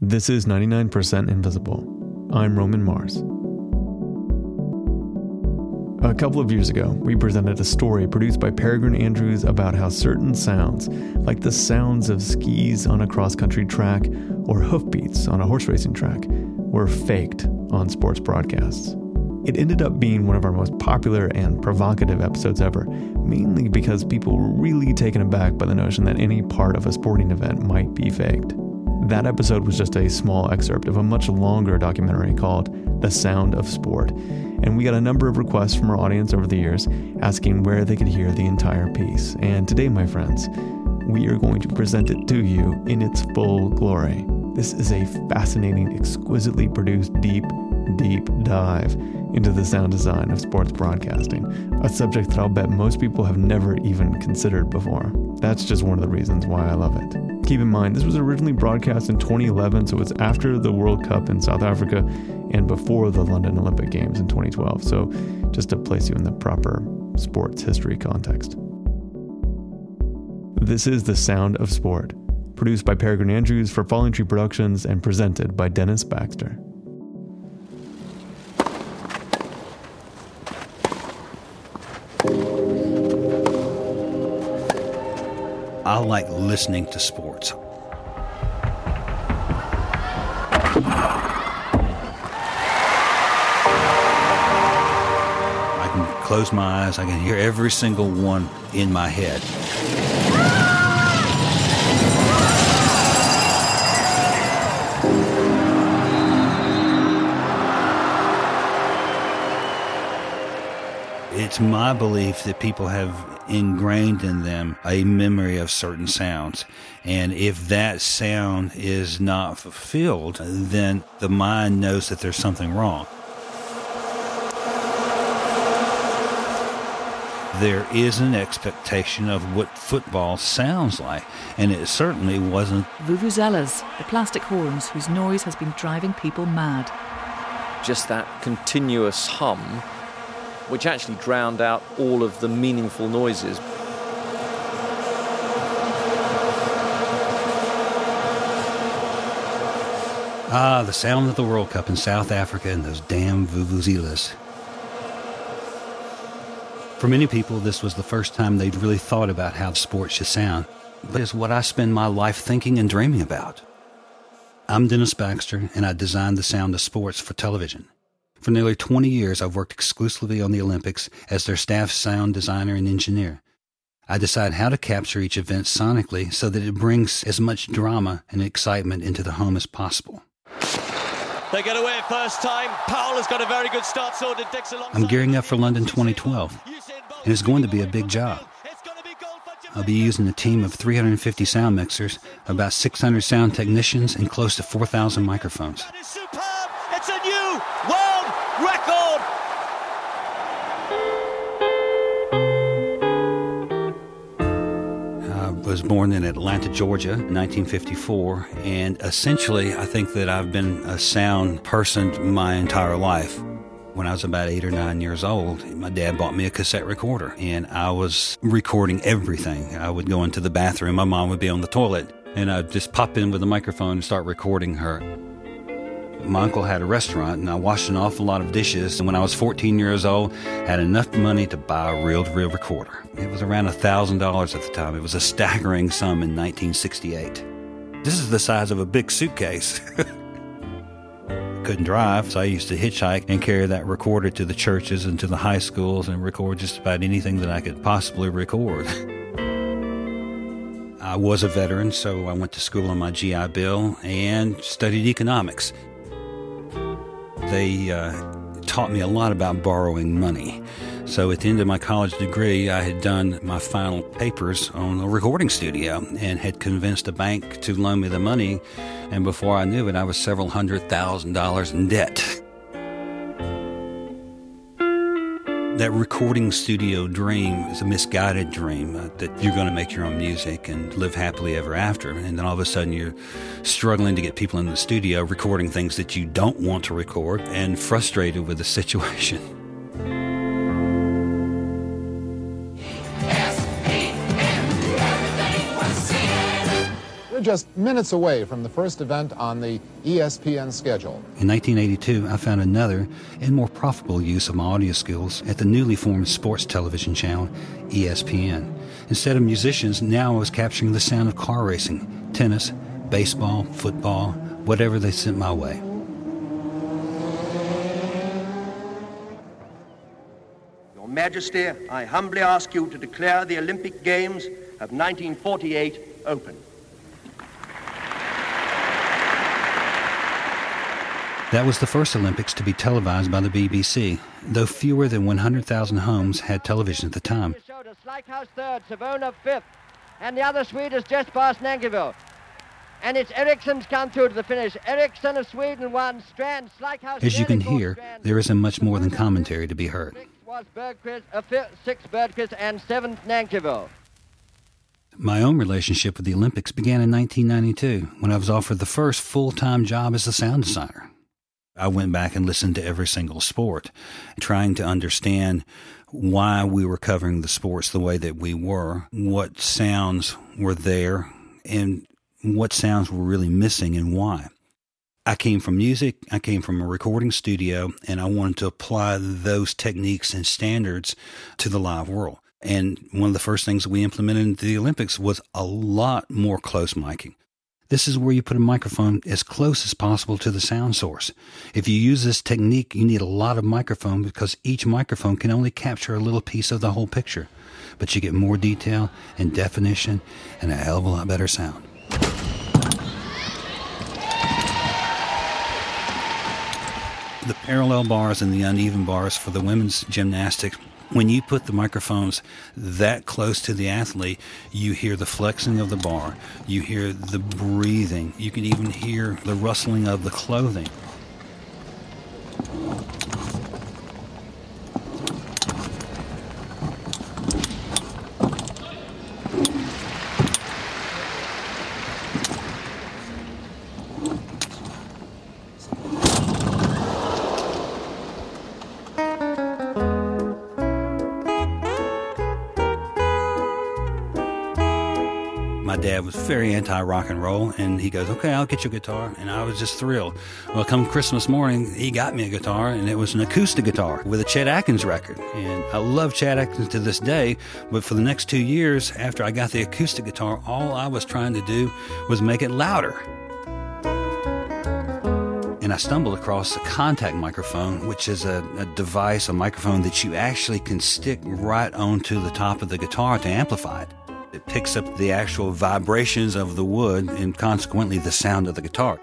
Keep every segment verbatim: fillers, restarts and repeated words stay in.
This is ninety-nine percent Invisible. I'm Roman Mars. A couple of years ago, we presented a story produced by Peregrine Andrews about how certain sounds, like the sounds of skis on a cross-country track or hoofbeats on a horse racing track, were faked on sports broadcasts. It ended up being one of our most popular and provocative episodes ever, mainly because people were really taken aback by the notion that any part of a sporting event might be faked. That episode was just a small excerpt of a much longer documentary called The Sound of Sport, and we got a number of requests from our audience over the years asking where they could hear the entire piece. And today, my friends, we are going to present it to you in its full glory. This is a fascinating, exquisitely produced, deep, deep dive into the sound design of sports broadcasting, a subject that I'll bet most people have never even considered before. That's just one of the reasons why I love it. Keep in mind, this was originally broadcast in twenty eleven, so it's after the World Cup in South Africa and before the London Olympic Games in twenty twelve, so just to place you in the proper sports history context. This is The Sound of Sport, produced by Peregrine Andrews for Falling Tree Productions and presented by Dennis Baxter. I like listening to sports. I can close my eyes, I can hear every single one in my head. It's my belief that people have ingrained in them a memory of certain sounds. And if that sound is not fulfilled, then the mind knows that there's something wrong. There is an expectation of what football sounds like, and it certainly wasn't. Vuvuzelas, the plastic horns whose noise has been driving people mad. Just that continuous hum, which actually drowned out all of the meaningful noises. Ah, the sound of the World Cup in South Africa and those damn vuvuzelas. For many people, this was the first time they'd really thought about how sports should sound. But it's what I spend my life thinking and dreaming about. I'm Dennis Baxter, and I designed the sound of sports for television. For nearly twenty years, I've worked exclusively on the Olympics as their staff sound designer and engineer. I decide how to capture each event sonically so that it brings as much drama and excitement into the home as possible. They get away first time. Powell has got a very good start, so did Dixon. I'm gearing up for London twenty twelve, and it's going to be a big job. I'll be using a team of three hundred fifty sound mixers, about six hundred sound technicians, and close to four thousand microphones. That is superb. It's a new world record. I was born in Atlanta, Georgia, in nineteen fifty-four, and essentially I think that I've been a sound person my entire life. When I was about eight or nine years old, my dad bought me a cassette recorder, and I was recording everything. I would go into the bathroom, my mom would be on the toilet, and I'd just pop in with a microphone and start recording her. My uncle had a restaurant, and I washed an awful lot of dishes, and when I was fourteen years old, I had enough money to buy a reel-to-reel recorder. It was around one thousand dollars at the time. It was a staggering sum in nineteen sixty-eight. This is the size of a big suitcase. Couldn't drive, so I used to hitchhike and carry that recorder to the churches and to the high schools and record just about anything that I could possibly record. I was a veteran, so I went to school on my G I Bill and studied economics. They uh, taught me a lot about borrowing money. So at the end of my college degree, I had done my final papers on a recording studio and had convinced a bank to loan me the money. And before I knew it, I was several hundred thousand dollars in debt. That recording studio dream is a misguided dream uh, that you're going to make your own music and live happily ever after. And then all of a sudden you're struggling to get people in the studio recording things that you don't want to record and frustrated with the situation. We're just minutes away from the first event on the E S P N schedule. In nineteen eighty-two, I found another and more profitable use of my audio skills at the newly formed sports television channel, E S P N. Instead of musicians, now I was capturing the sound of car racing, tennis, baseball, football, whatever they sent my way. Your Majesty, I humbly ask you to declare the Olympic Games of nineteen forty-eight open. That was the first Olympics to be televised by the B B C, though fewer than one hundred thousand homes had television at the time. Slikhouse third, Savona fifth, and the other Swede is just past Nankivell. And it's Eriksson's come through to the finish. Eriksson of Sweden won, Strand, Slikhouse. As you can hear, there isn't much more than commentary to be heard. Sixth was Bergqvist, uh, fifth, sixth Bergqvist, and seventh Nankivell. My own relationship with the Olympics began in nineteen ninety-two, when I was offered the first full-time job as a sound designer. I went back and listened to every single sport, trying to understand why we were covering the sports the way that we were, what sounds were there, and what sounds were really missing and why. I came from music, I came from a recording studio, and I wanted to apply those techniques and standards to the live world. And one of the first things that we implemented into the Olympics was a lot more close miking. This is where you put a microphone as close as possible to the sound source. If you use this technique, you need a lot of microphone because each microphone can only capture a little piece of the whole picture. But you get more detail and definition and a hell of a lot better sound. The parallel bars and the uneven bars for the women's gymnastics, when you put the microphones that close to the athlete, you hear the flexing of the bar, you hear the breathing, you can even hear the rustling of the clothing. My dad was very anti-rock and roll, and he goes, okay, I'll get you a guitar. And I was just thrilled. Well, come Christmas morning, he got me a guitar, and it was an acoustic guitar with a Chet Atkins record. And I love Chet Atkins to this day, but for the next two years, after I got the acoustic guitar, all I was trying to do was make it louder. And I stumbled across a contact microphone, which is a, a device, a microphone that you actually can stick right onto the top of the guitar to amplify it. It picks up the actual vibrations of the wood and consequently the sound of the guitar.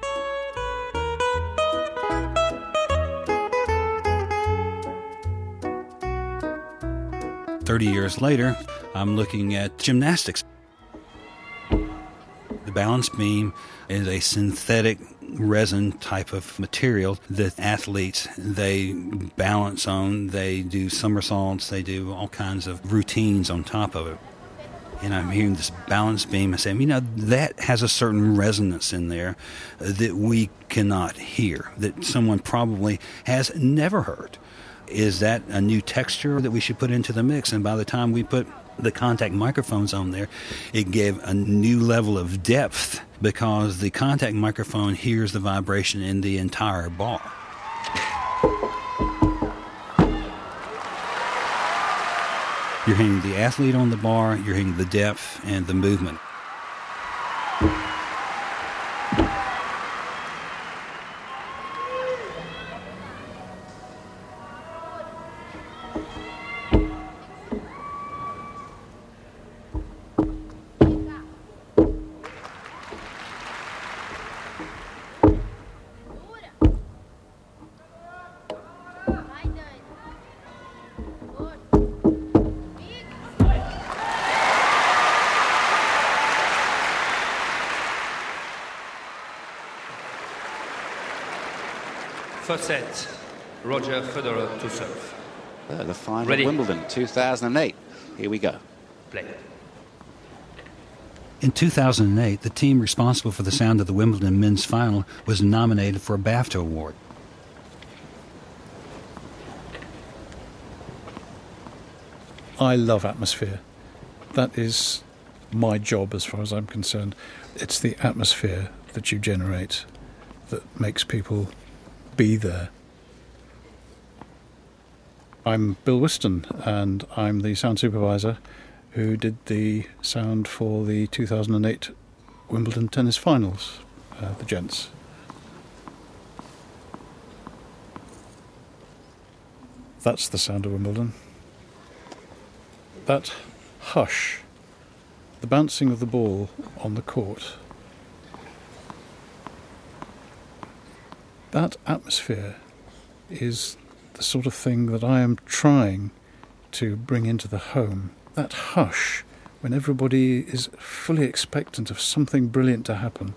Thirty years later, I'm looking at gymnastics. The balance beam is a synthetic resin type of material that athletes, they balance on, they do somersaults, they do all kinds of routines on top of it. And I'm hearing this balance beam and saying, you know, that has a certain resonance in there that we cannot hear, that someone probably has never heard. Is that a new texture that we should put into the mix? And by the time we put the contact microphones on there, it gave a new level of depth because the contact microphone hears the vibration in the entire bar. You're hearing the athlete on the bar, you're hearing the depth and the movement. First set, Roger Federer to serve. Uh, the final Ready. of Wimbledon, two thousand eight. Here we go. Play. In two thousand eight, the team responsible for the sound of the Wimbledon men's final was nominated for a BAFTA award. I love atmosphere. That is my job as far as I'm concerned. It's the atmosphere that you generate that makes people be there. I'm Bill Whiston, and I'm the sound supervisor who did the sound for the two thousand eight Wimbledon tennis finals, uh, the gents. That's the sound of Wimbledon. That hush, the bouncing of the ball on the court, that atmosphere is the sort of thing that I am trying to bring into the home. That hush when everybody is fully expectant of something brilliant to happen.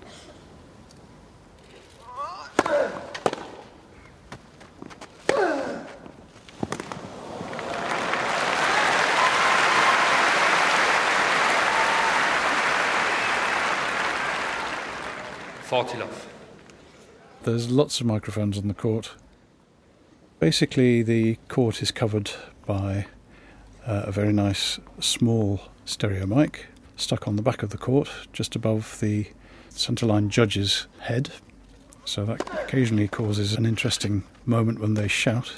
forty love. There's lots of microphones on the court. Basically, the court is covered by uh, a very nice small stereo mic stuck on the back of the court, just above the centreline judge's head. So that occasionally causes an interesting moment when they shout.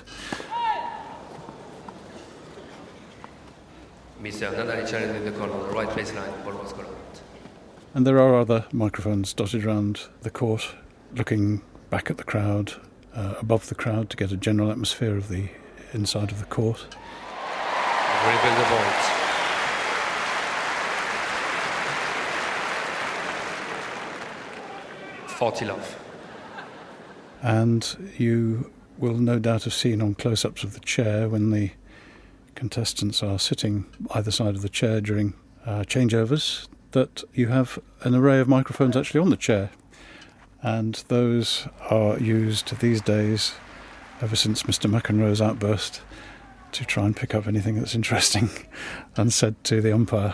Mister Nadal challenging in the corner on the right baseline, ball was correct. And there are other microphones dotted around the court, looking back at the crowd, uh, above the crowd, to get a general atmosphere of the inside of the court. Rebuild the boards. forty love. And you will no doubt have seen on close-ups of the chair when the contestants are sitting either side of the chair during uh, changeovers, that you have an array of microphones actually on the chair. And those are used these days, ever since Mister McEnroe's outburst, to try and pick up anything that's interesting and said to the umpire.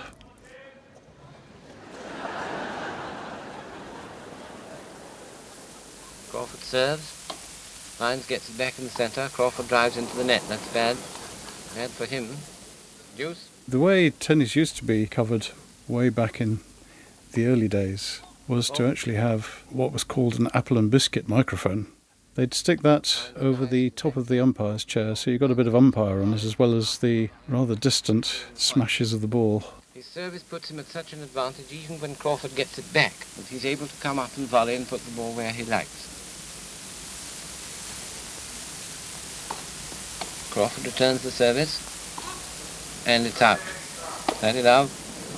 Crawford serves. Lyons gets it back in the centre. Crawford drives into the net. That's bad. Bad for him. Deuce. The way tennis used to be covered way back in the early days was to actually have what was called an apple and biscuit microphone. They'd stick that over the top of the umpire's chair, so you got a bit of umpire on it, as well as the rather distant smashes of the ball. His service puts him at such an advantage, even when Crawford gets it back, that he's able to come up and volley and put the ball where he likes. Crawford returns the service, and it's out. thirty love.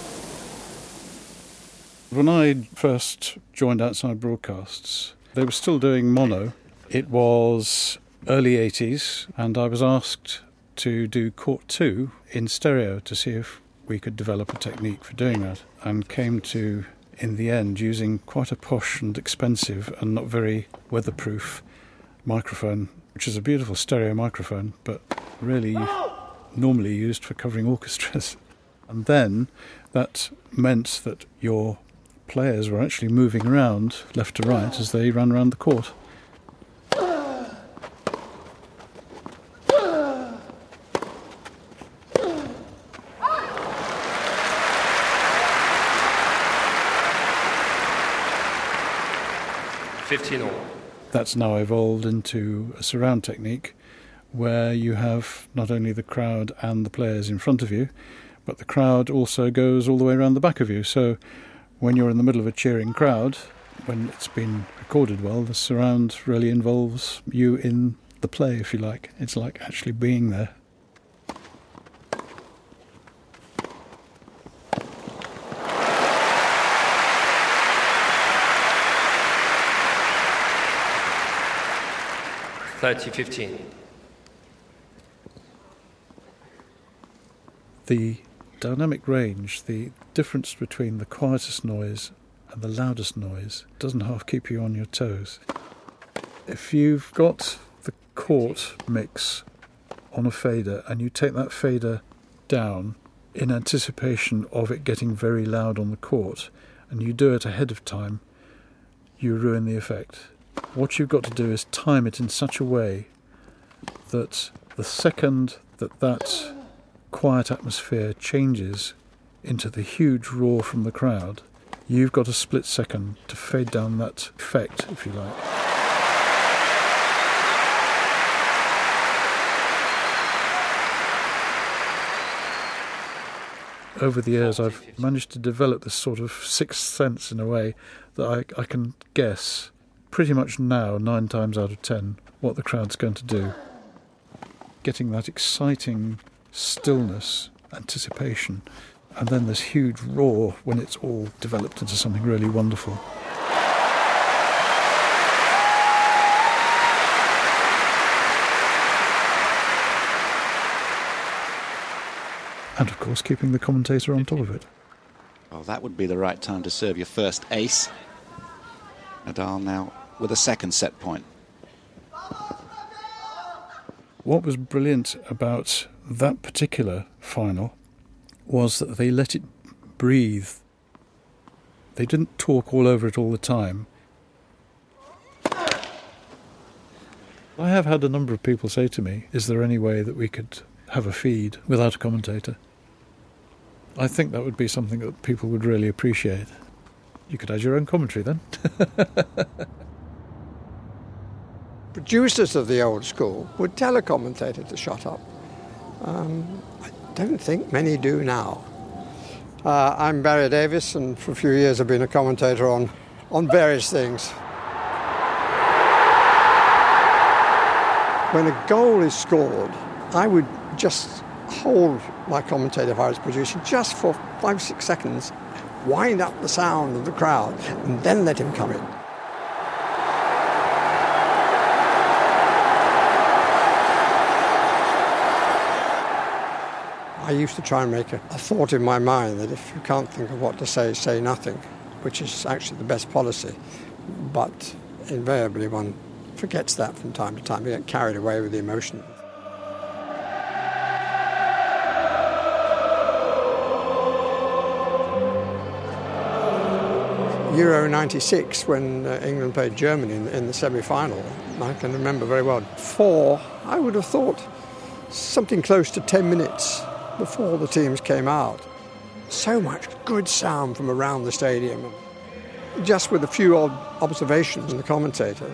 When I first joined Outside Broadcasts, they were still doing mono. It was early eighties, and I was asked to do Court two in stereo to see if we could develop a technique for doing that, and came to, in the end, using quite a posh and expensive and not very weatherproof microphone, which is a beautiful stereo microphone, but really normally used for covering orchestras. And then that meant that your players were actually moving around left to right as they ran around the court. fifteen all. That's now evolved into a surround technique where you have not only the crowd and the players in front of you, but the crowd also goes all the way around the back of you. So when you're in the middle of a cheering crowd, when it's been recorded well, the surround really involves you in the play, if you like. It's like actually being there. thirty fifteen. The dynamic range, the difference between the quietest noise and the loudest noise, doesn't half keep you on your toes. If you've got the court mix on a fader and you take that fader down in anticipation of it getting very loud on the court, and you do it ahead of time, you ruin the effect. What you've got to do is time it in such a way that the second that that quiet atmosphere changes into the huge roar from the crowd, you've got a split second to fade down that effect, if you like. Over the years, I've managed to develop this sort of sixth sense in a way that I, I can guess pretty much now, nine times out of ten, what the crowd's going to do. Getting that exciting stillness, anticipation, and then this huge roar when it's all developed into something really wonderful. And of course, keeping the commentator on top of it. Well, that would be the right time to serve your first ace. Nadal now with a second set point. What was brilliant about that particular final was that they let it breathe. They didn't talk all over it all the time. I have had a number of people say to me, is there any way that we could have a feed without a commentator? I think that would be something that people would really appreciate. You could add your own commentary then. Producers of the old school would tell a commentator to shut up. Um, I don't think many do now. Uh, I'm Barry Davis, and for a few years I've been a commentator on, on various things. When a goal is scored, I would just hold my commentator if I was producing just for five, six seconds, wind up the sound of the crowd, and then let him come in. I used to try and make a, a thought in my mind that if you can't think of what to say, say nothing, which is actually the best policy. But invariably one forgets that from time to time. You get carried away with the emotion. Euro ninety-six, when uh, England played Germany in, in the semi-final, I can remember very well. For, I would have thought, something close to ten minutes before the teams came out. So much good sound from around the stadium, just with a few odd observations from the commentator.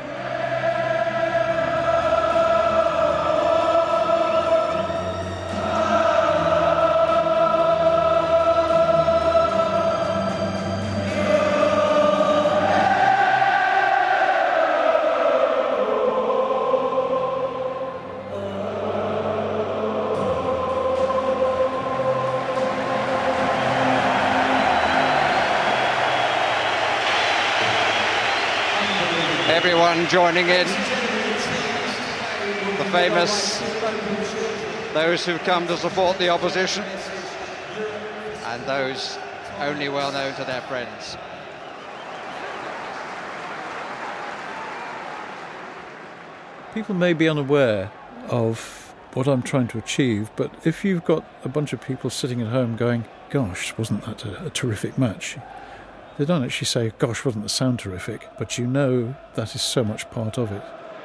Everyone joining in, the famous, those who've come to support the opposition, and those only well known to their friends. People may be unaware of what I'm trying to achieve, but if you've got a bunch of people sitting at home going, gosh, wasn't that a, a terrific match? They don't actually say, gosh, wasn't the sound terrific? But you know that is so much part of it.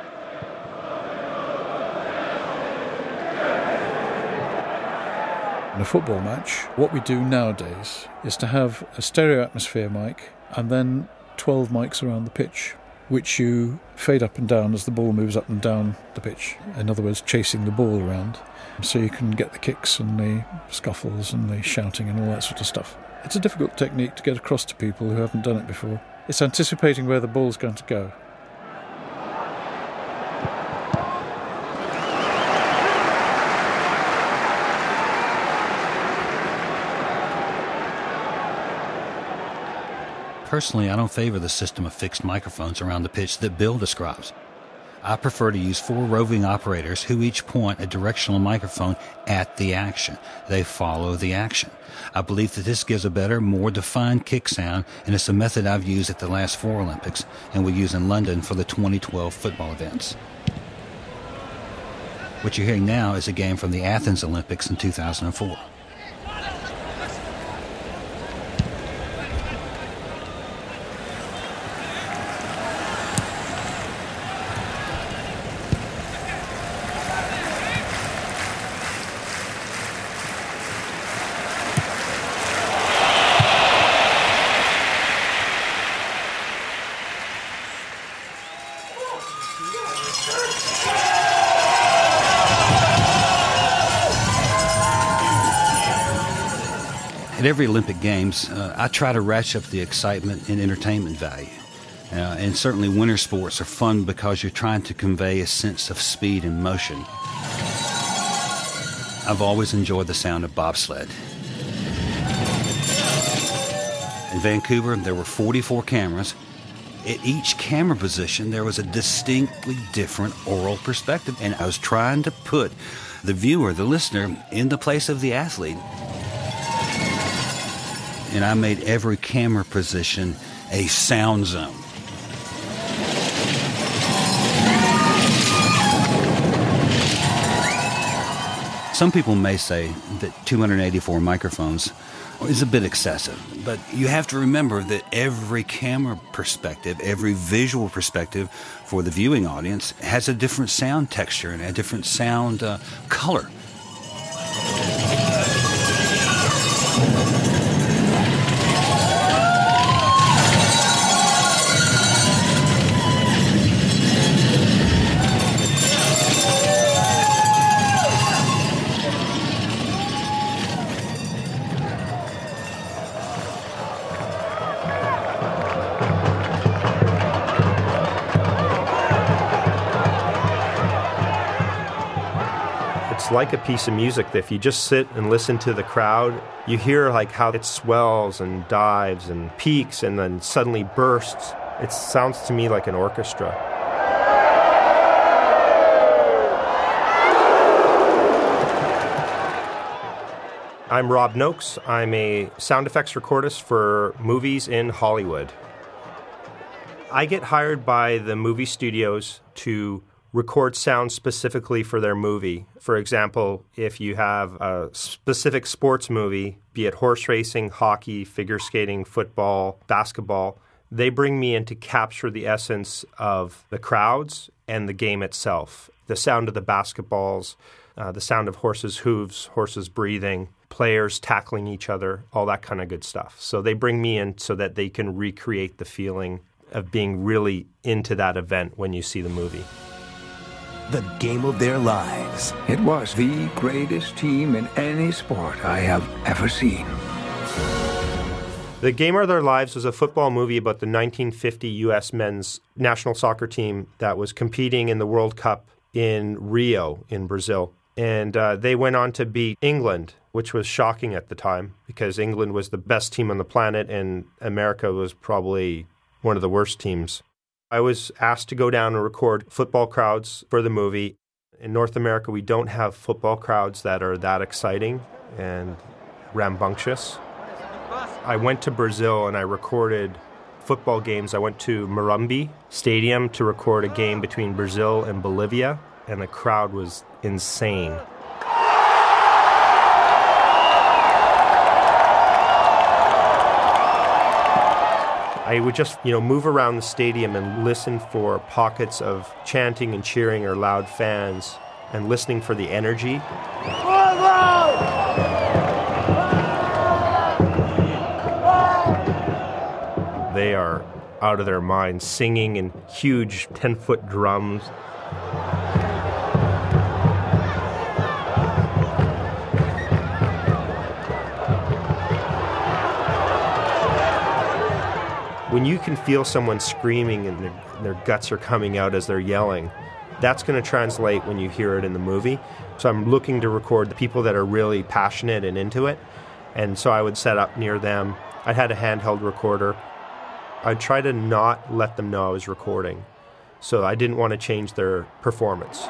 In a football match, what we do nowadays is to have a stereo atmosphere mic and then twelve mics around the pitch, which you fade up and down as the ball moves up and down the pitch. In other words, chasing the ball around. So you can get the kicks and the scuffles and the shouting and all that sort of stuff. It's a difficult technique to get across to people who haven't done it before. It's anticipating where the ball's going to go. Personally, I don't favor the system of fixed microphones around the pitch that Bill describes. I prefer to use four roving operators who each point a directional microphone at the action. They follow the action. I believe that this gives a better, more defined kick sound, and it's a method I've used at the last four Olympics and will use in London for the twenty twelve football events. What you're hearing now is a game from the Athens Olympics in two thousand four. At every Olympic Games, uh, I try to ratchet up the excitement and entertainment value. Uh, and certainly winter sports are fun because you're trying to convey a sense of speed and motion. I've always enjoyed the sound of bobsled. In Vancouver, there were forty-four cameras. At each camera position, there was a distinctly different oral perspective, and I was trying to put the viewer, the listener, in the place of the athlete. And I made every camera position a sound zone. Some people may say that two hundred eighty-four microphones is a bit excessive, but you have to remember that every camera perspective, every visual perspective for the viewing audience has a different sound texture and a different sound uh, color. Like a piece of music that if you just sit and listen to the crowd, you hear like how it swells and dives and peaks and then suddenly bursts. It sounds to me like an orchestra. I'm Rob Noakes. I'm a sound effects recordist for movies in Hollywood. I get hired by the movie studios to record sound specifically for their movie. For example, if you have a specific sports movie, be it horse racing, hockey, figure skating, football, basketball, they bring me in to capture the essence of the crowds and the game itself. The sound of the basketballs, uh, the sound of horses' hooves, horses breathing, players tackling each other, all that kind of good stuff. So they bring me in so that they can recreate the feeling of being really into that event when you see the movie. The game of their lives. It was the greatest team in any sport I have ever seen. The Game of Their Lives was a football movie about the nineteen fifty U S men's national soccer team that was competing in the World Cup in Rio in Brazil. And uh, they went on to beat England, which was shocking at the time because England was the best team on the planet and America was probably one of the worst teams. I was asked to go down and record football crowds for the movie. In North America, we don't have football crowds that are that exciting and rambunctious. I went to Brazil and I recorded football games. I went to Morumbi Stadium to record a game between Brazil and Bolivia, and the crowd was insane. I would just, you know, move around the stadium and listen for pockets of chanting and cheering or loud fans and listening for the energy. They are out of their minds, singing in huge ten-foot drums. When you can feel someone screaming and their, their guts are coming out as they're yelling, that's going to translate when you hear it in the movie. So I'm looking to record the people that are really passionate and into it. And so I would set up near them. I had a handheld recorder. I'd try to not let them know I was recording. So I didn't want to change their performance.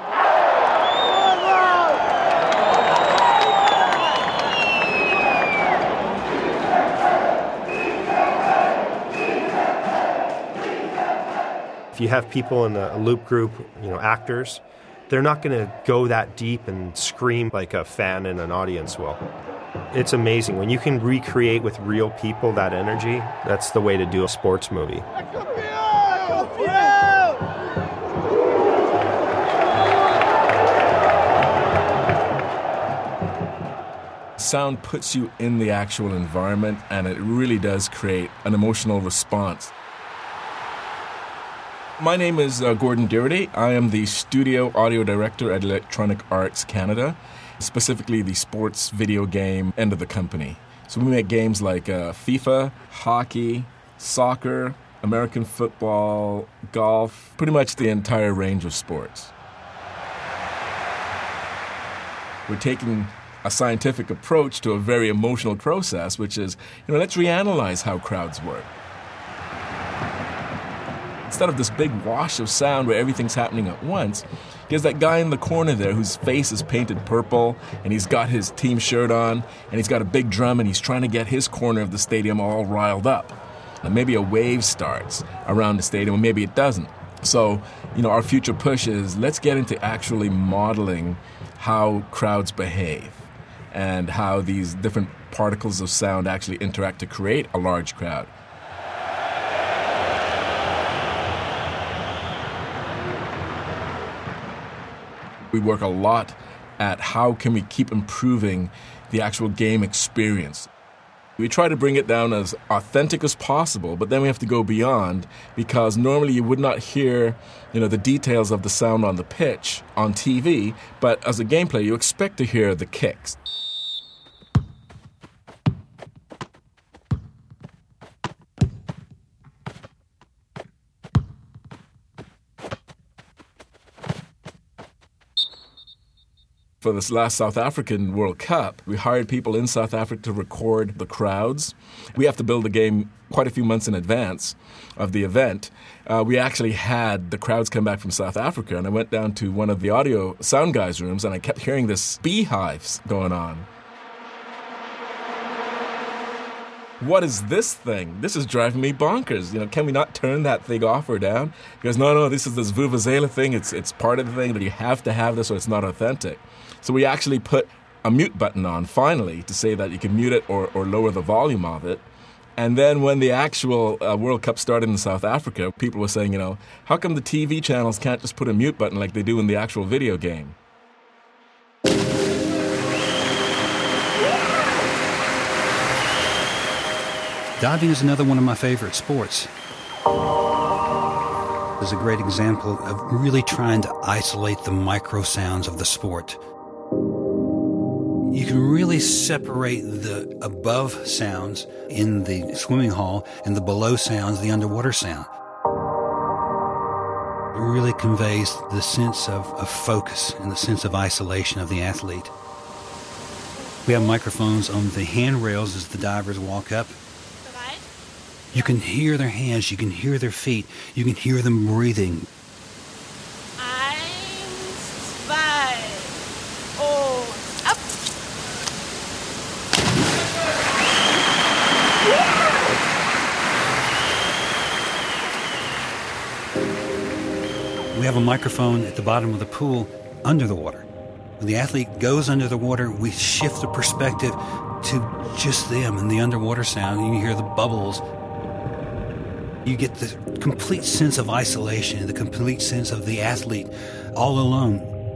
If you have people in a loop group, you know, actors, they're not going to go that deep and scream like a fan in an audience will. It's amazing. When you can recreate with real people that energy, that's the way to do a sports movie. Sound puts you in the actual environment, and it really does create an emotional response. My name is uh, Gordon Doherty. I am the studio audio director at Electronic Arts Canada, specifically the sports video game end of the company. So we make games like uh, FIFA, hockey, soccer, American football, golf, pretty much the entire range of sports. We're taking a scientific approach to a very emotional process, which is, you know, let's reanalyze how crowds work. Instead of this big wash of sound where everything's happening at once, there's that guy in the corner there whose face is painted purple, and he's got his team shirt on, and he's got a big drum, and he's trying to get his corner of the stadium all riled up. And maybe a wave starts around the stadium, or maybe it doesn't. So, you know, our future push is let's get into actually modeling how crowds behave and how these different particles of sound actually interact to create a large crowd. We work a lot at how can we keep improving the actual game experience. We try to bring it down as authentic as possible, but then we have to go beyond, because normally you would not hear, you know, the details of the sound on the pitch on T V, but as a game player you expect to hear the kicks. For this last South African World Cup, we hired people in South Africa to record the crowds. We have to build the game quite a few months in advance of the event. Uh, we actually had the crowds come back from South Africa, and I went down to one of the audio sound guys' rooms, and I kept hearing this beehives going on. What is this thing? This is driving me bonkers. You know, can we not turn that thing off or down? He goes, no, no, this is this Vuvuzela thing. It's it's part of the thing, but you have to have this or it's not authentic. So we actually put a mute button on, finally, to say that you can mute it or, or lower the volume of it. And then when the actual uh, World Cup started in South Africa, people were saying, you know, how come the T V channels can't just put a mute button like they do in the actual video game? Diving is another one of my favorite sports. It's a great example of really trying to isolate the micro sounds of the sport. You can really separate the above sounds in the swimming hall and the below sounds, the underwater sound. It really conveys the sense of, of focus and the sense of isolation of the athlete. We have microphones on the handrails as the divers walk up. You can hear their hands, you can hear their feet, you can hear them breathing. We have a microphone at the bottom of the pool under the water. When the athlete goes under the water, we shift the perspective to just them and the underwater sound. You can hear the bubbles. You get the complete sense of isolation, the complete sense of the athlete all alone.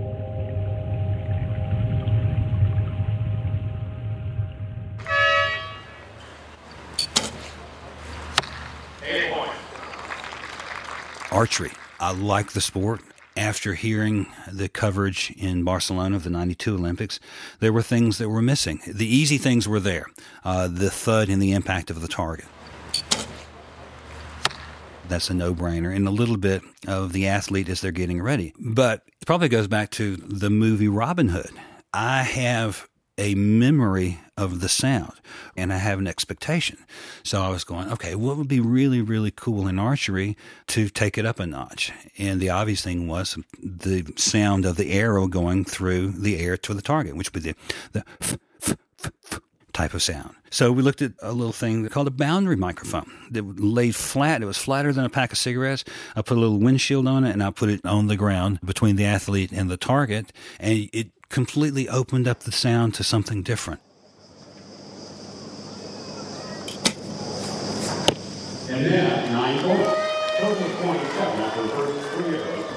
Archery. I like the sport. After hearing the coverage in Barcelona of the ninety-two Olympics, there were things that were missing. The easy things were there. Uh, the thud and the impact of the target. That's a no-brainer. And a little bit of the athlete as they're getting ready. But it probably goes back to the movie Robin Hood. I have a memory of the sound, and I have an expectation. So I was going, okay, what would be really, really cool in archery to take it up a notch? And the obvious thing was the sound of the arrow going through the air to the target, which would be the, the f, f, f, f type of sound. So we looked at a little thing called a boundary microphone that laid flat. It was flatter than a pack of cigarettes. I put a little windshield on it, and I put it on the ground between the athlete and the target, and it completely opened up the sound to something different. And then nine points. Total twenty-seven after the first three of those.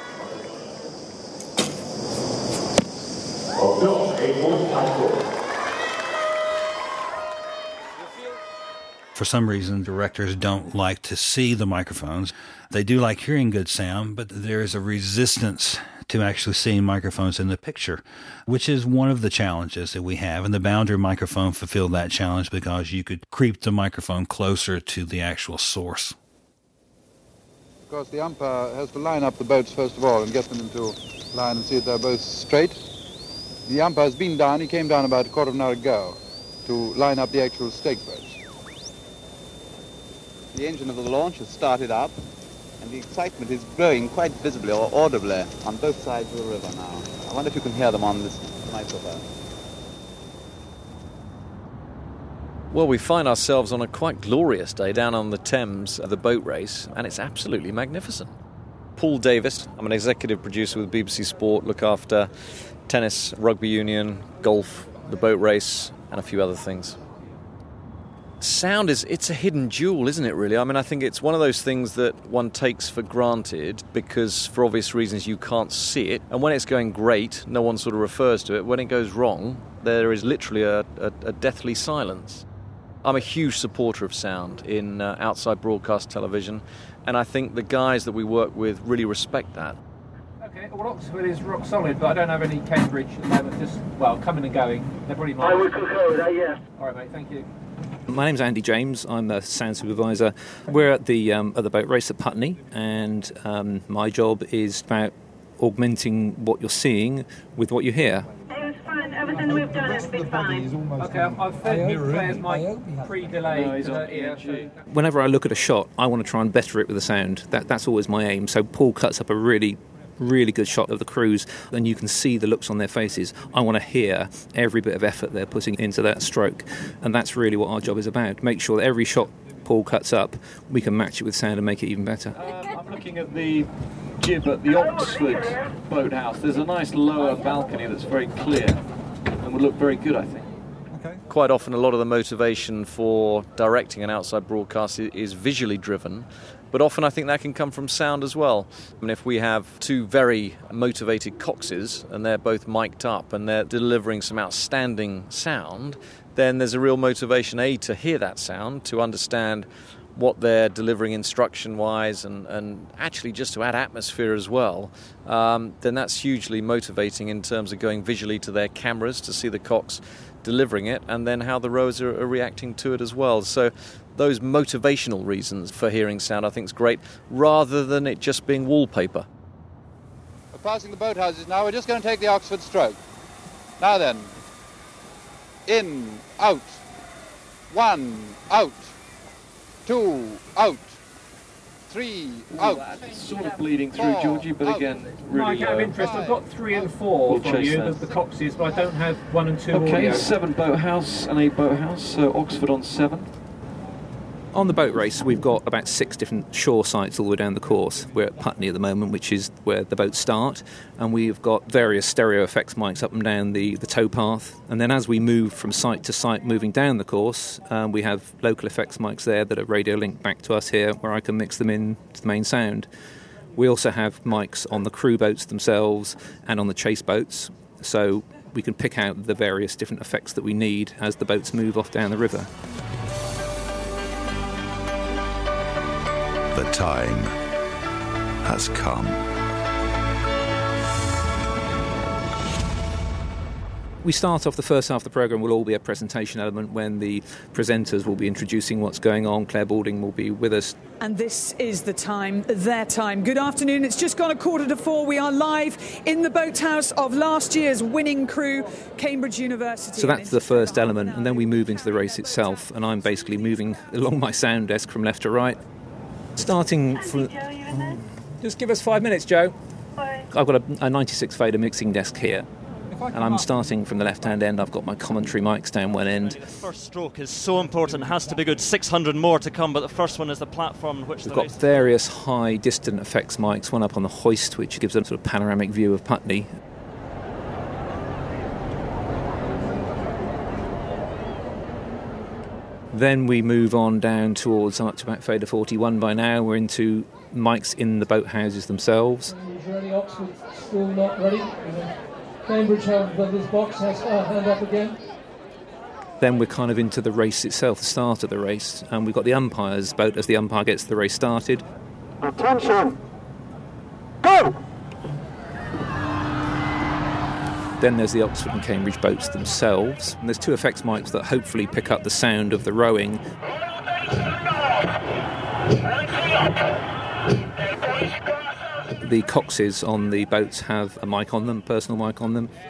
Oh, no, eight points, high score. For some reason, directors don't like to see the microphones. They do like hearing good sound, but there is a resistance to actually seeing microphones in the picture, which is one of the challenges that we have. And the Bounder microphone fulfilled that challenge because you could creep the microphone closer to the actual source. Of course, the umpire has to line up the boats first of all and get them into line and see that they're both straight. The umpire's been down. He came down about a quarter of an hour ago to line up the actual stake boats. The engine of the launch has started up, and the excitement is growing quite visibly or audibly on both sides of the river now. I wonder if you can hear them on this microphone. Well, we find ourselves on a quite glorious day down on the Thames of the boat race, and it's absolutely magnificent. Paul Davis, I'm an executive producer with B B C Sport, look after tennis, rugby union, golf, the boat race, and a few other things. Sound is, it's a hidden jewel, isn't it, really? I mean, I think it's one of those things that one takes for granted because, for obvious reasons, you can't see it. And when it's going great, no one sort of refers to it. When it goes wrong, there is literally a, a, a deathly silence. I'm a huge supporter of sound in uh, outside broadcast television, and I think the guys that we work with really respect that. Okay, well, Oxford is rock solid, but I don't have any Cambridge at the moment. Just, well, coming and going. They're pretty much... I would concur with that, yes. All right, mate, thank you. My name's Andy James. I'm a sound supervisor. We're at the um, at the boat race at Putney, and um, my job is about augmenting what you're seeing with what you hear. It was fine. Everything we've done has been fine. Okay, I've, I've fed new players my pre-delay to the ear. So. Whenever I look at a shot, I want to try and better it with the sound. That that's always my aim. So Paul cuts up a really really good shot of the crews, and you can see the looks on their faces. I want to hear every bit of effort they're putting into that stroke, and that's really what our job is about. Make sure that every shot Paul cuts up, we can match it with sound and make it even better. Um, I'm looking at the jib at the Oxford boathouse. There's a nice lower balcony that's very clear and would look very good, I think. Quite often a lot of the motivation for directing an outside broadcast is visually driven, but often I think that can come from sound as well. I mean, if we have two very motivated coxes and they're both mic'd up and they're delivering some outstanding sound, then there's a real motivation, A, to hear that sound, to understand what they're delivering instruction-wise, and, and actually just to add atmosphere as well, um, then that's hugely motivating in terms of going visually to their cameras to see the cox delivering it, and then how the rowers are, are reacting to it as well. So those motivational reasons for hearing sound I think is great, rather than it just being wallpaper. We're passing the boathouses now. We're just going to take the Oxford stroke. Now then, in, out, one, out, two, out, three, out. That's sort of bleeding through, four, Georgie, but out. again, really out of interest. I've got three and four We'll from you, the, the coxes, but I don't have one and two. Okay, audio. Seven boathouse and eight boathouse, so Oxford on seven. On the boat race, we've got about six different shore sites all the way down the course. We're at Putney at the moment, which is where the boats start, and we've got various stereo effects mics up and down the, the towpath. And then as we move from site to site, moving down the course, um, we have local effects mics there that are radio linked back to us here, where I can mix them in to the main sound. We also have mics on the crew boats themselves and on the chase boats, so we can pick out the various different effects that we need as the boats move off down the river. The time has come. We start off the first half of the programme will all be a presentation element when the presenters will be introducing what's going on. Claire Balding will be with us. And this is the time, their time. Good afternoon. It's just gone a quarter to four. We are live in the boathouse of last year's winning crew, Cambridge University. So that's the first element, and then we move into the race itself, and I'm basically moving along my sound desk from left to right. Starting from... Just give us five minutes, Joe. I've got a, a ninety-six fader mixing desk here, and I'm starting from the left-hand end. I've got my commentary mics down one end. The first stroke is so important, it has to be good. six hundred more to come, but the first one is the platform which We've the got various high distant effects mics, one up on the hoist, which gives a sort of panoramic view of Putney. Then we move on down towards, I'm up to about fader forty-one by now. We're into mics in the boathouses themselves. Ready, Oxford still not ready. Cambridge have, but this box has a hand up again. Then we're kind of into the race itself, the start of the race, and we've got the umpire's boat as the umpire gets the race started. Attention! Go! Then there's the Oxford and Cambridge boats themselves, and there's two effects mics that hopefully pick up the sound of the rowing. The coxes on the boats have a mic on them, personal mic on them.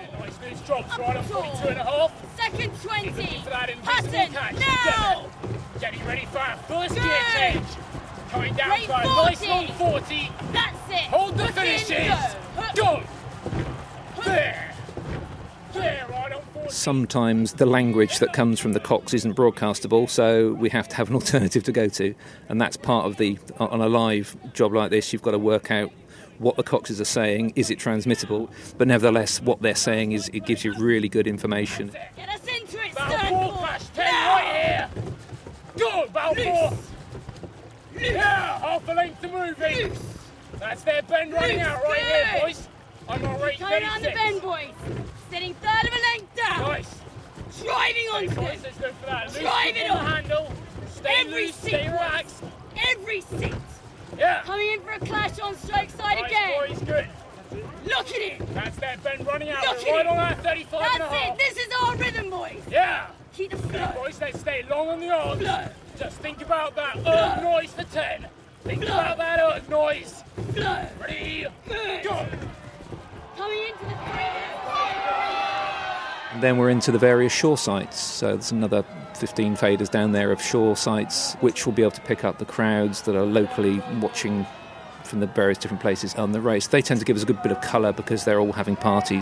Second twenty. Hutton, now! Getting ready for our first gear change. Coming down Rate for a nice long forty. That's it. Hold the Put in, finishes. go. Go. There. There, right on forty. Sometimes the language that comes from the cox isn't broadcastable, so we have to have an alternative to go to. And that's part of the, on a live job like this, you've got to work out what the coxes are saying, is it transmittable? But nevertheless, what they're saying is it gives you really good information. Get us into it, Battle four, flash ten right here. Go, battle four. Yeah, half a length to moving. That's their bend running Loose. out right Good. here, boys. I'm on rate Coming around the thirty-six. bend, boys. Sitting third of a length down. Nice. Driving on Hey, to boys, it. let's go for that. Loose Drive grip it on the on. handle. Stay Every loose, seat, stay boys. relaxed. Every seat. Yeah. Coming in for a clash on strike side Nice, again. boys, good. Look at it. That's their bend running out. Look We're at right it. on that thirty-five That's and a half. it. This is our rhythm, boys. Yeah. Keep the flow. Hey, boys, let's stay long on the odds. Flow. Just think about that Flow. earth noise for ten. Think Flow. about that earth noise. Flow. Ready? Good. Go. Coming into the three. And then we're into the various shore sites. So there's another fifteen faders down there of shore sites, which will be able to pick up the crowds that are locally watching from the various different places on the race. They tend to give us a good bit of colour because they're all having parties.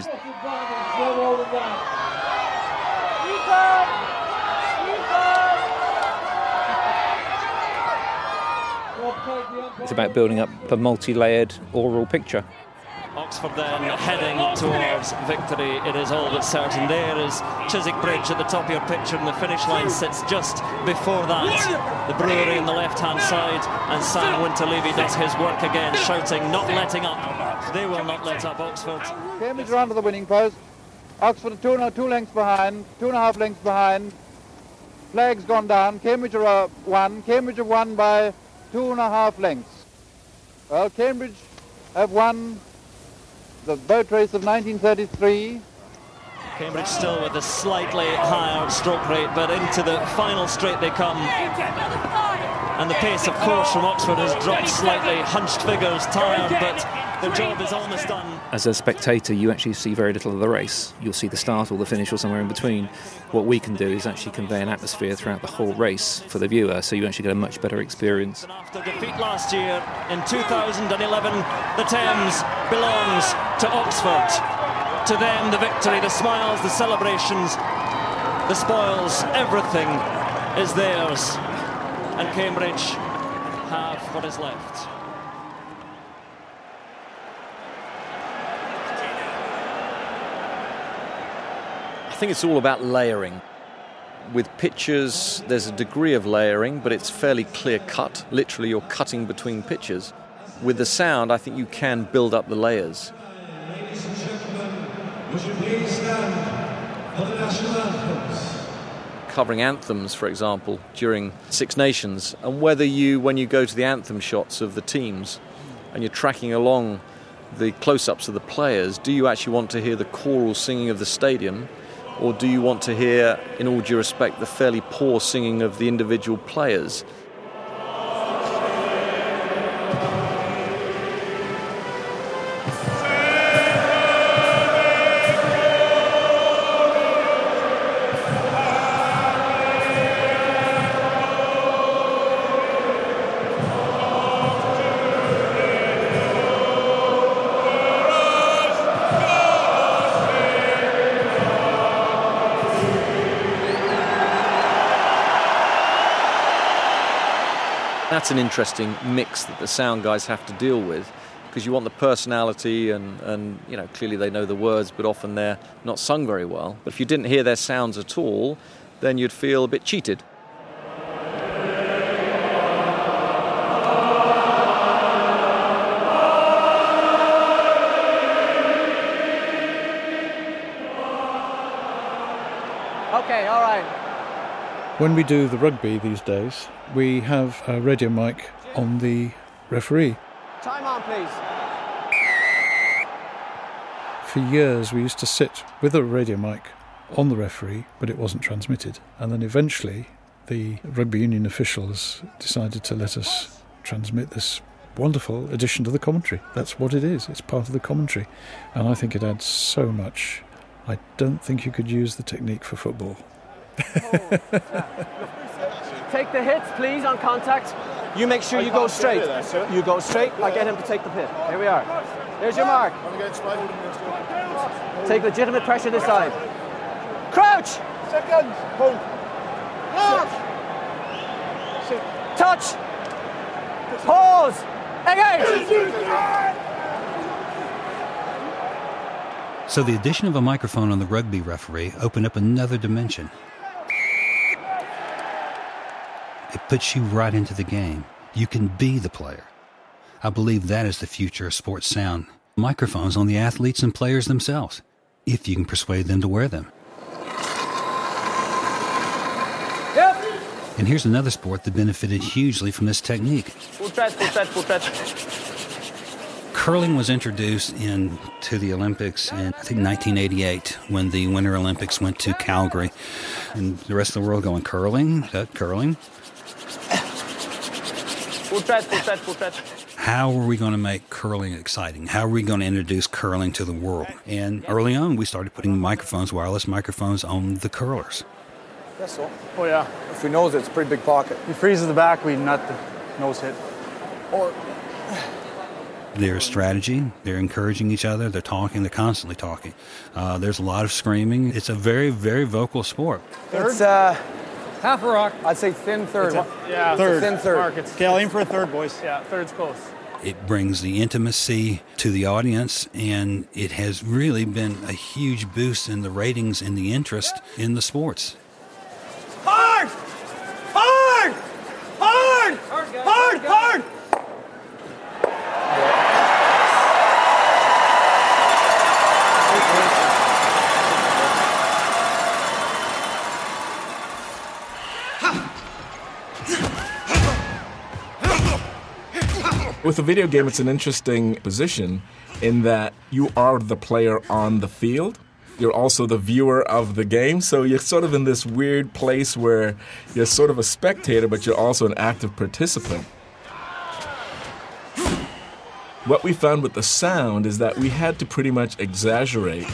It's about building up a multi-layered oral picture. Oxford then heading towards victory. It is all but certain. There is Chiswick Bridge at the top of your picture, and the finish line sits just before that. The brewery on the left-hand side, and Sam Winterlevy does his work again, shouting, not letting up. They will not let up, Oxford. Cambridge round to the winning post. Oxford are two, and a- two lengths behind, two and a half lengths behind. Flag's gone down. Cambridge are uh, one. Cambridge have won by two and a half lengths. Well, Cambridge have won the boat race of nineteen thirty-three. Cambridge still with a slightly higher stroke rate, but into the final straight they come. And the pace, of course, from Oxford has dropped slightly. Hunched figures, tired, but their job is almost done. As a spectator, you actually see very little of the race. You'll see the start or the finish or somewhere in between. What we can do is actually convey an atmosphere throughout the whole race for the viewer, so you actually get a much better experience. After defeat last year in two thousand eleven, the Thames belongs to Oxford. To them, the victory, the smiles, the celebrations, the spoils, everything is theirs. And Cambridge have what is left. I think it's all about layering. With pictures, there's a degree of layering, but it's fairly clear-cut. Literally, you're cutting between pictures. With the sound, I think you can build up the layers. Ladies and gentlemen, would you please stand for the national anthems? Covering anthems, for example, during Six Nations, and whether you, when you go to the anthem shots of the teams and you're tracking along the close-ups of the players, do you actually want to hear the choral singing of the stadium, or do you want to hear, in all due respect, the fairly poor singing of the individual players? That's an interesting mix that the sound guys have to deal with, because you want the personality and, and, you know, clearly they know the words, but often they're not sung very well. But if you didn't hear their sounds at all, then you'd feel a bit cheated. Okay, all right. When we do the rugby these days, we have a radio mic on the referee. Time on, please. For years, we used to sit with a radio mic on the referee, but it wasn't transmitted. And then eventually, the rugby union officials decided to let us transmit this wonderful addition to the commentary. That's what it is. It's part of the commentary. And I think it adds so much. I don't think you could use the technique for football. Take the hits, please, on contact. You make sure you go straight. You go straight. I get him to take the pit. Here we are. There's your mark. Take legitimate pressure this side. Crouch. Second. Hold. Touch. Pause. Engage. So the addition of a microphone on the rugby referee opened up another dimension. It puts you right into the game. You can be the player. I believe that is the future of sports sound. Microphones on the athletes and players themselves, if you can persuade them to wear them. Yep. And here's another sport that benefited hugely from this technique. Full stretch, full stretch, full stretch. Curling was introduced into the Olympics in, I think, nineteen eighty-eight, when the Winter Olympics went to Calgary. And the rest of the world going, curling? Is that curling? Full stretch, full stretch, full stretch. How are we going to make curling exciting? How are we going to introduce curling to the world? And early on, we started putting microphones, wireless microphones, on the curlers. Yes, so. Oh, yeah. If we nose it, it's a pretty big pocket. He freezes the back, we nut the nose hit. Or... There's strategy. They're encouraging each other. They're talking. They're constantly talking. Uh, there's a lot of screaming. It's a very, very vocal sport. Third? It's, uh... half a rock. I'd say thin third. A, yeah, third. Thin third. Mark, okay, I'll aim for a third, boys. Yeah, third's close. It brings the intimacy to the audience, and it has really been a huge boost in the ratings and the interest in the sports. Hard! Hard! Hard! Hard! Hard! Hard! With a video game, it's an interesting position in that you are the player on the field. You're also the viewer of the game, so you're sort of in this weird place where you're sort of a spectator, but you're also an active participant. What we found with the sound is that we had to pretty much exaggerate.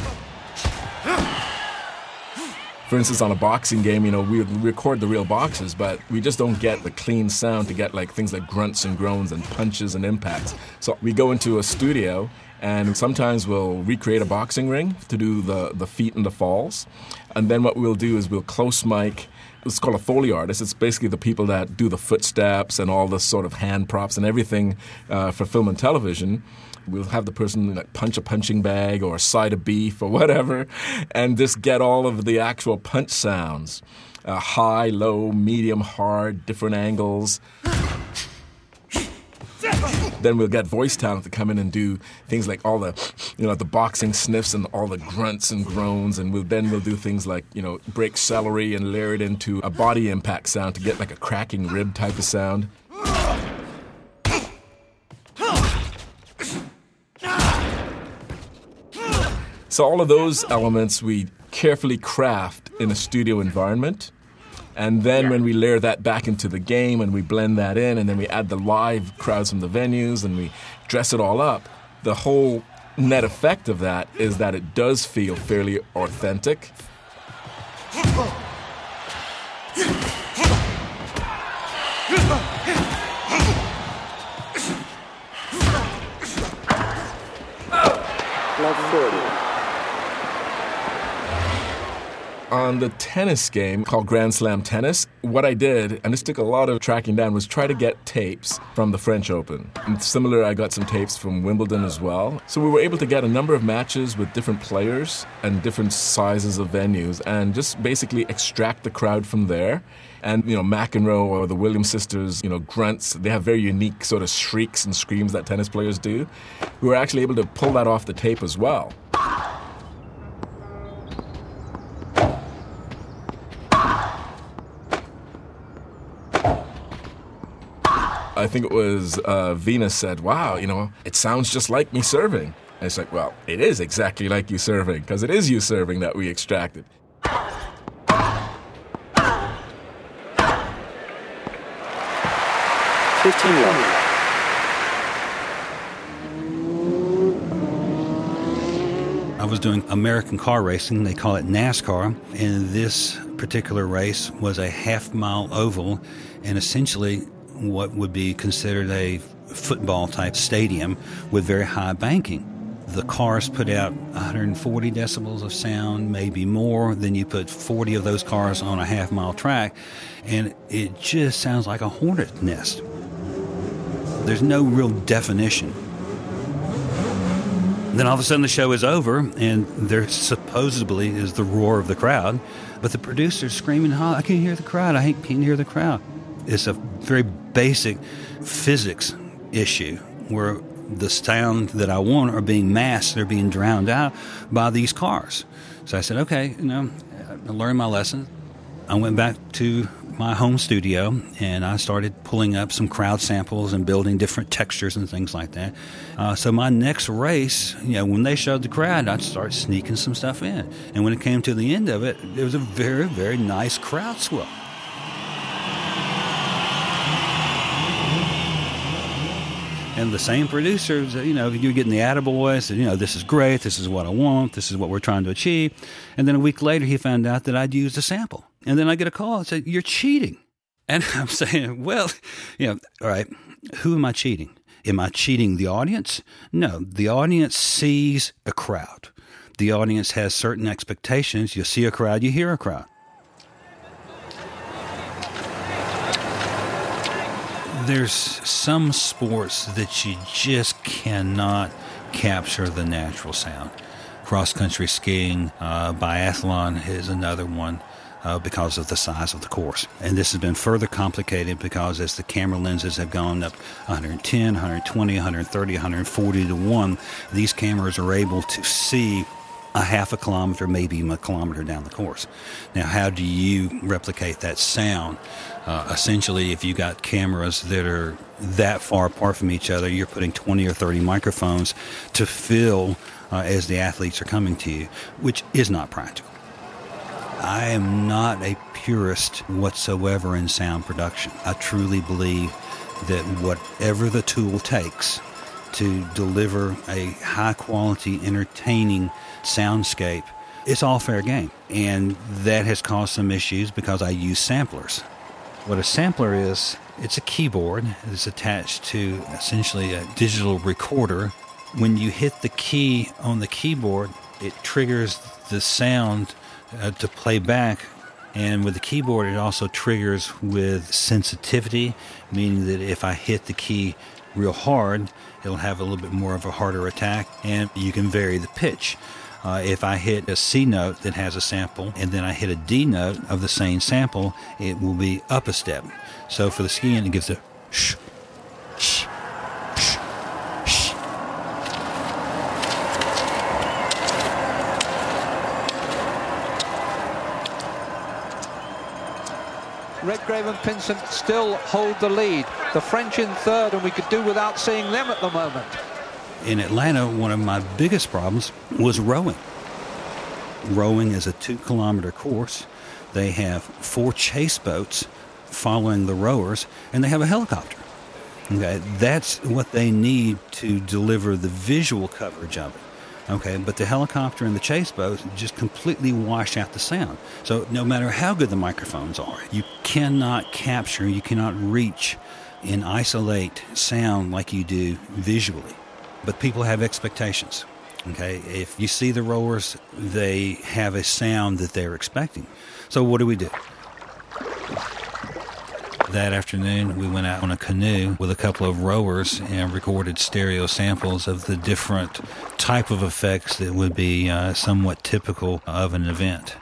For instance, on a boxing game, you know, we record the real boxes, but we just don't get the clean sound to get like things like grunts and groans and punches and impacts. So we go into a studio, and sometimes we'll recreate a boxing ring to do the, the feet and the falls. And then what we'll do is we'll close mic. It's called a Foley artist. It's basically the people that do the footsteps and all the sort of hand props and everything uh, for film and television. We'll have the person like punch a punching bag or a side of beef or whatever, and just get all of the actual punch sounds. Uh, high, low, medium, hard, different angles. Then we'll get voice talent to come in and do things like all the, you know, the boxing sniffs and all the grunts and groans, and we'll, then we'll do things like, you know, break celery and layer it into a body impact sound to get like a cracking rib type of sound. So all of those elements we carefully craft in a studio environment. And then when we layer that back into the game and we blend that in and then we add the live crowds from the venues and we dress it all up, the whole net effect of that is that it does feel fairly authentic. On the tennis game called Grand Slam Tennis, what I did, and this took a lot of tracking down, was try to get tapes from the French Open. And similar, I got some tapes from Wimbledon as well. So we were able to get a number of matches with different players and different sizes of venues and just basically extract the crowd from there. And, you know, McEnroe or the Williams sisters, you know, grunts, they have very unique sort of shrieks and screams that tennis players do. We were actually able to pull that off the tape as well. I think it was uh, Venus said, wow, you know, it sounds just like me serving. And it's like, well, it is exactly like you serving, because it is you serving that we extracted. fifteen one. I was doing American car racing. They call it NASCAR. And this particular race was a half-mile oval and essentially what would be considered a football-type stadium with very high banking. The cars put out one hundred forty decibels of sound, maybe more. Then you put forty of those cars on a half-mile track, and it just sounds like a hornet nest. There's no real definition. Then all of a sudden the show is over, and there supposedly is the roar of the crowd, but the producer's screaming, oh, I can't hear the crowd, I can't hear the crowd. It's a very basic physics issue where the sound that I want are being masked, they're being drowned out by these cars. So I said, okay, you know, I learned my lesson. I went back to my home studio and I started pulling up some crowd samples and building different textures and things like that. Uh, so my next race, you know, when they showed the crowd, I'd start sneaking some stuff in. And when it came to the end of it, it was a very, very nice crowd swell. And the same producers, you know, you're getting the attaboys, and, you know, this is great, this is what I want, this is what we're trying to achieve. And then a week later, he found out that I'd used a sample. And then I get a call and say, you're cheating. And I'm saying, well, you know, all right, who am I cheating? Am I cheating the audience? No, the audience sees a crowd. The audience has certain expectations. You see a crowd, you hear a crowd. There's some sports that you just cannot capture the natural sound. Cross-country skiing, uh, biathlon is another one uh, because of the size of the course. And this has been further complicated because as the camera lenses have gone up one hundred ten, one hundred twenty, one hundred thirty, one hundred forty to one, these cameras are able to see a half a kilometer, maybe even a kilometer down the course. Now, how do you replicate that sound? Uh, essentially, if you got cameras that are that far apart from each other, you're putting twenty or thirty microphones to fill uh, as the athletes are coming to you, which is not practical. I am not a purist whatsoever in sound production. I truly believe that whatever the tool takes to deliver a high-quality, entertaining soundscape, it's all fair game. And that has caused some issues because I use samplers. What a sampler is, it's a keyboard that's attached to essentially a digital recorder. When you hit the key on the keyboard, it triggers the sound uh, to play back. And with the keyboard, it also triggers with sensitivity, meaning that if I hit the key real hard, it'll have a little bit more of a harder attack, and you can vary the pitch. Uh, if I hit a C note that has a sample, and then I hit a D note of the same sample, it will be up a step. So for the skiing, it gives a shh, shh, shh, shh. Redgrave and Pinsent still hold the lead. The French in third, and we could do without seeing them at the moment. In Atlanta, one of my biggest problems was rowing. Rowing is a two-kilometer course. They have four chase boats following the rowers, and they have a helicopter. Okay, that's what they need to deliver the visual coverage of it. Okay, but the helicopter and the chase boats just completely wash out the sound. So no matter how good the microphones are, you cannot capture, you cannot reach and isolate sound like you do visually. But people have expectations. Okay, if you see the rowers, they have a sound that they're expecting. So what do we do? That afternoon, we went out on a canoe with a couple of rowers and recorded stereo samples of the different type of effects that would be uh, somewhat typical of an event.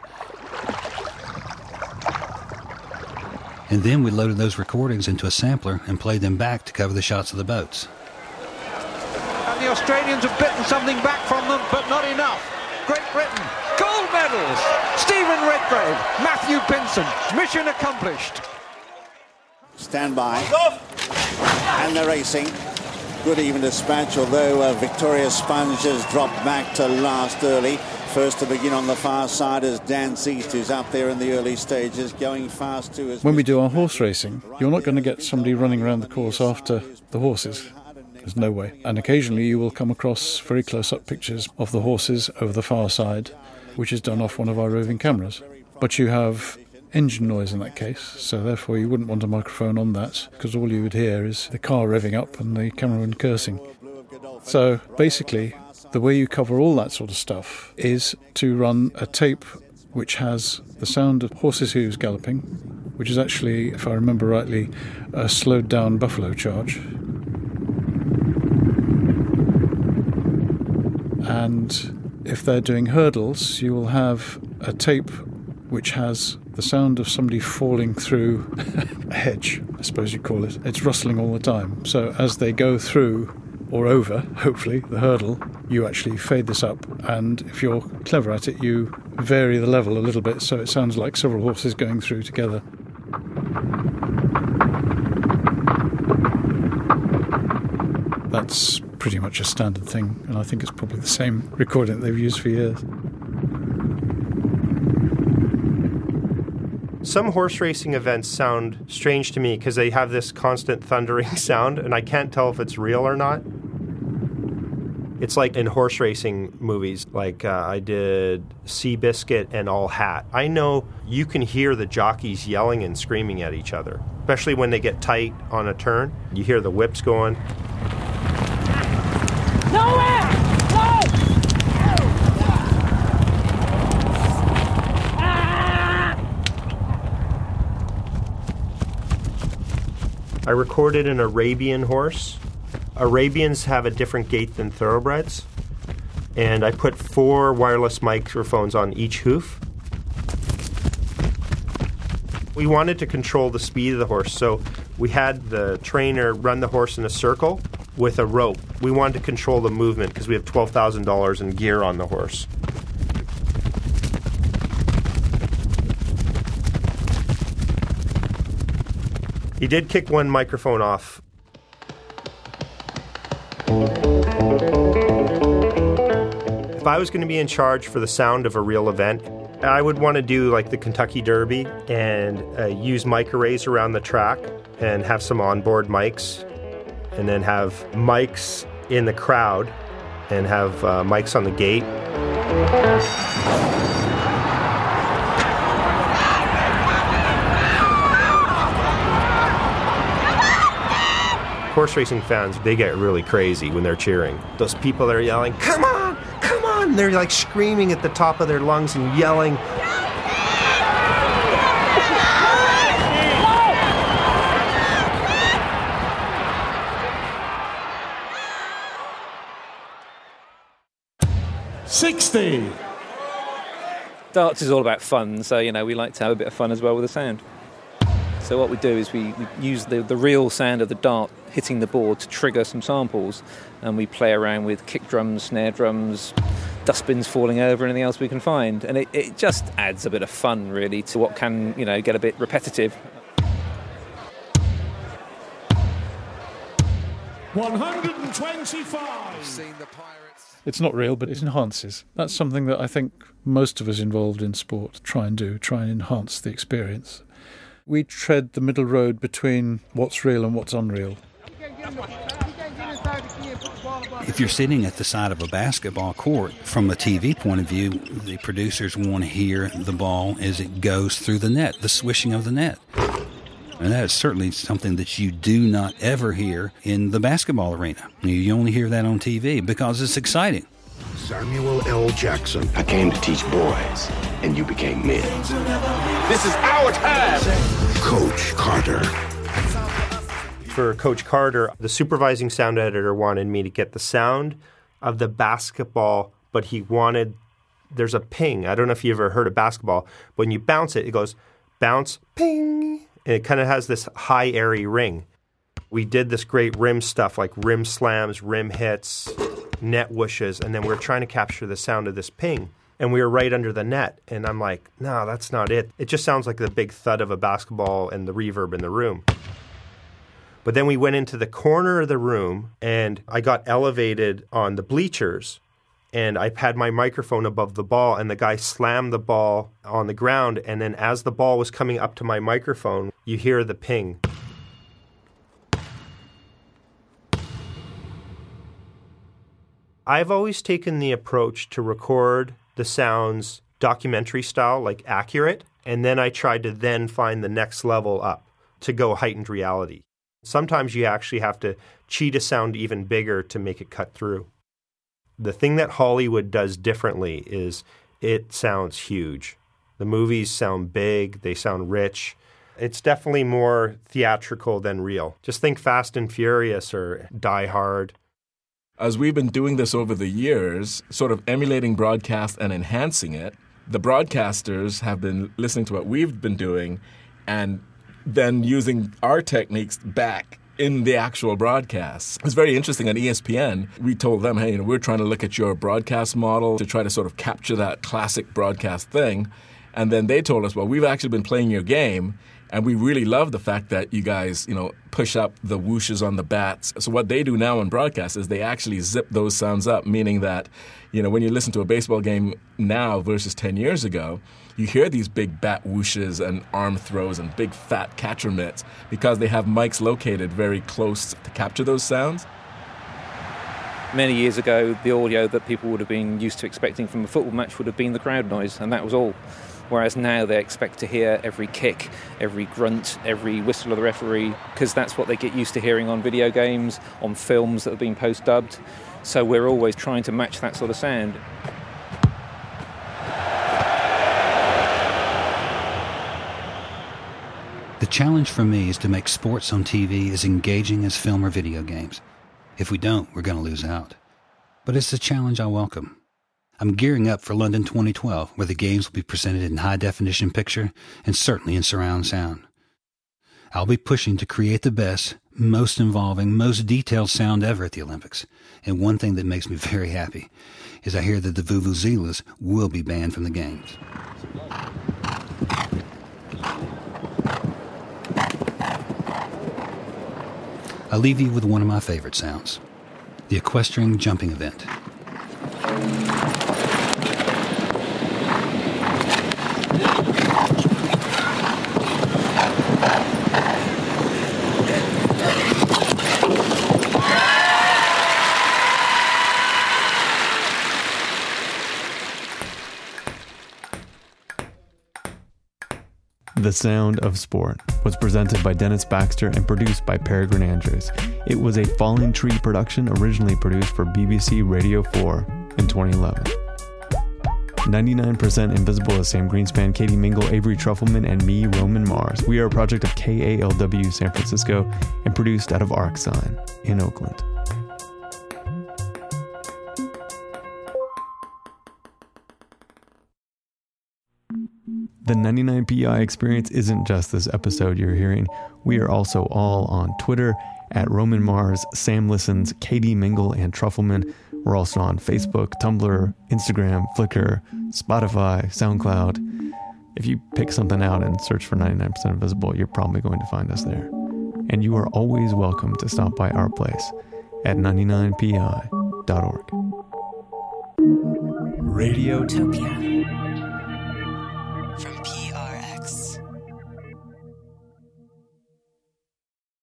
And then we loaded those recordings into a sampler and played them back to cover the shots of the boats. And the Australians have bitten something back from them, but not enough. Great Britain, gold medals! Stephen Redgrave, Matthew Pinsent, mission accomplished. Stand by. And they're racing. Good even dispatch, although uh, Victoria Sponge has dropped back to last early. First to begin on the far side is Dan Seast, who's up there in the early stages, going fast too. When we do our horse racing, you're not going to get somebody running around the course after the horses. There's no way. And occasionally you will come across very close-up pictures of the horses over the far side, which is done off one of our roving cameras. But you have engine noise in that case, so therefore you wouldn't want a microphone on that, because all you would hear is the car revving up and the cameraman cursing. So basically, the way you cover all that sort of stuff is to run a tape which has the sound of horses' hooves galloping, which is actually, if I remember rightly, a slowed-down buffalo charge. And if they're doing hurdles, you will have a tape which has the sound of somebody falling through a hedge, I suppose you'd call it. It's rustling all the time. So as they go through or over, hopefully, the hurdle, you actually fade this up. And if you're clever at it, you vary the level a little bit so it sounds like several horses going through together. That's pretty much a standard thing, and I think it's probably the same recording that they've used for years. Some horse racing events sound strange to me because they have this constant thundering sound, and I can't tell if it's real or not. It's like in horse racing movies, like uh, I did Seabiscuit and All Hat. I know you can hear the jockeys yelling and screaming at each other, especially when they get tight on a turn. You hear the whips going. Nowhere! No! I recorded an Arabian horse. Arabians have a different gait than thoroughbreds. And I put four wireless microphones on each hoof. We wanted to control the speed of the horse, so we had the trainer run the horse in a circle with a rope. We wanted to control the movement because we have twelve thousand dollars in gear on the horse. He did kick one microphone off. If I was going to be in charge for the sound of a real event, I would want to do like the Kentucky Derby and uh, use mic arrays around the track and have some onboard mics, and then have mics in the crowd and have uh, mics on the gate. Horse racing fans, they get really crazy when they're cheering. Those people that are yelling, "Come on, come on!" They're like screaming at the top of their lungs and yelling. sixty. Darts is all about fun, so, you know, we like to have a bit of fun as well with the sound. So what we do is we, we use the, the real sound of the dart hitting the board to trigger some samples, and we play around with kick drums, snare drums, dustbins falling over, anything else we can find. And it, it just adds a bit of fun, really, to what can, you know, get a bit repetitive. one hundred twenty-five. Seen the Pirates. It's not real, but it enhances. That's something that I think most of us involved in sport try and do, try and enhance the experience. We tread the middle road between what's real and what's unreal. If you're sitting at the side of a basketball court, from a T V point of view, the producers want to hear the ball as it goes through the net, the swishing of the net. And that is certainly something that you do not ever hear in the basketball arena. You only hear that on T V because it's exciting. Samuel L. Jackson. I came to teach boys, and you became men. This is our time! Coach Carter. For Coach Carter, the supervising sound editor wanted me to get the sound of the basketball, but he wanted, there's a ping. I don't know if you ever heard of basketball, but when you bounce it, it goes bounce, ping, and it kind of has this high, airy ring. We did this great rim stuff like rim slams, rim hits, net whooshes, and then we were trying to capture the sound of this ping. And we were right under the net, and I'm like, no, that's not it. It just sounds like the big thud of a basketball and the reverb in the room. But then we went into the corner of the room, and I got elevated on the bleachers, and I had my microphone above the ball, and the guy slammed the ball on the ground, and then as the ball was coming up to my microphone, you hear the ping. I've always taken the approach to record the sounds documentary style, like accurate, and then I tried to then find the next level up to go heightened reality. Sometimes you actually have to cheat a sound even bigger to make it cut through. The thing that Hollywood does differently is it sounds huge. The movies sound big, they sound rich. It's definitely more theatrical than real. Just think Fast and Furious or Die Hard. As we've been doing this over the years, sort of emulating broadcast and enhancing it, the broadcasters have been listening to what we've been doing and then using our techniques back in the actual broadcasts. It's very interesting. On E S P N, we told them, hey, you know, we're trying to look at your broadcast model to try to sort of capture that classic broadcast thing. And then they told us, well, we've actually been playing your game, and we really love the fact that you guys, you know, push up the whooshes on the bats. So what they do now in broadcast is they actually zip those sounds up, meaning that, you know, when you listen to a baseball game now versus ten years ago, you hear these big bat whooshes and arm throws and big fat catcher mitts because they have mics located very close to capture those sounds. Many years ago, the audio that people would have been used to expecting from a football match would have been the crowd noise, and that was all. Whereas now they expect to hear every kick, every grunt, every whistle of the referee, because that's what they get used to hearing on video games, on films that have been post-dubbed. So we're always trying to match that sort of sound. The challenge for me is to make sports on T V as engaging as film or video games. If we don't, we're going to lose out. But it's a challenge I welcome. I'm gearing up for London twenty twelve, where the games will be presented in high-definition picture and certainly in surround sound. I'll be pushing to create the best, most involving, most detailed sound ever at the Olympics. And one thing that makes me very happy is I hear that the vuvuzelas will be banned from the games. I'll leave you with one of my favorite sounds, the equestrian jumping event. The Sound of Sport was presented by Dennis Baxter and produced by Peregrine Andrews. It was a Falling Tree production originally produced for B B C Radio four in twenty eleven. ninety-nine percent Invisible is Sam Greenspan, Katie Mingle, Avery Trufelman, and me, Roman Mars. We are a project of K A L W San Francisco and produced out of ArcSign in Oakland. The ninety-nine P I experience isn't just this episode you're hearing. We are also all on Twitter at Roman Mars, Sam Listens, Katie Mingle, and Trufelman. We're also on Facebook, Tumblr, Instagram, Flickr, Spotify, SoundCloud. If you pick something out and search for ninety-nine percent Invisible, you're probably going to find us there. And you are always welcome to stop by our place at ninety-nine P I dot org. Radiotopia.